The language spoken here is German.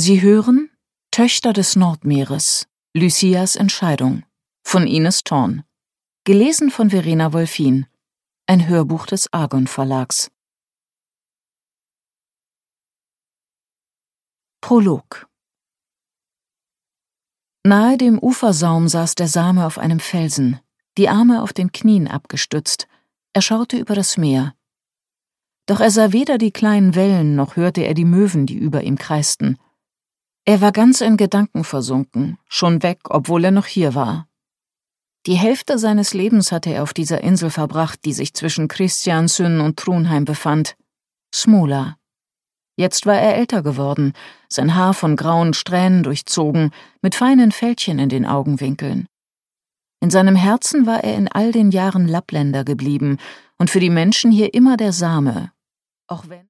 Sie hören Töchter des Nordmeeres, Lucias Entscheidung von Ines Thorn. Gelesen von Verena Wolfin. Ein Hörbuch des Argon Verlags. Prolog. Nahe dem Ufersaum saß der Same auf einem Felsen, die Arme auf den Knien abgestützt. Er schaute über das Meer. Doch er sah weder die kleinen Wellen, noch hörte er die Möwen, die über ihm kreisten. Er war ganz in Gedanken versunken, schon weg, obwohl er noch hier war. Die Hälfte seines Lebens hatte er auf dieser Insel verbracht, die sich zwischen Kristiansund und Trondheim befand. Smola. Jetzt war er älter geworden, sein Haar von grauen Strähnen durchzogen, mit feinen Fältchen in den Augenwinkeln. In seinem Herzen war er in all den Jahren Lappländer geblieben und für die Menschen hier immer der Same, auch wenn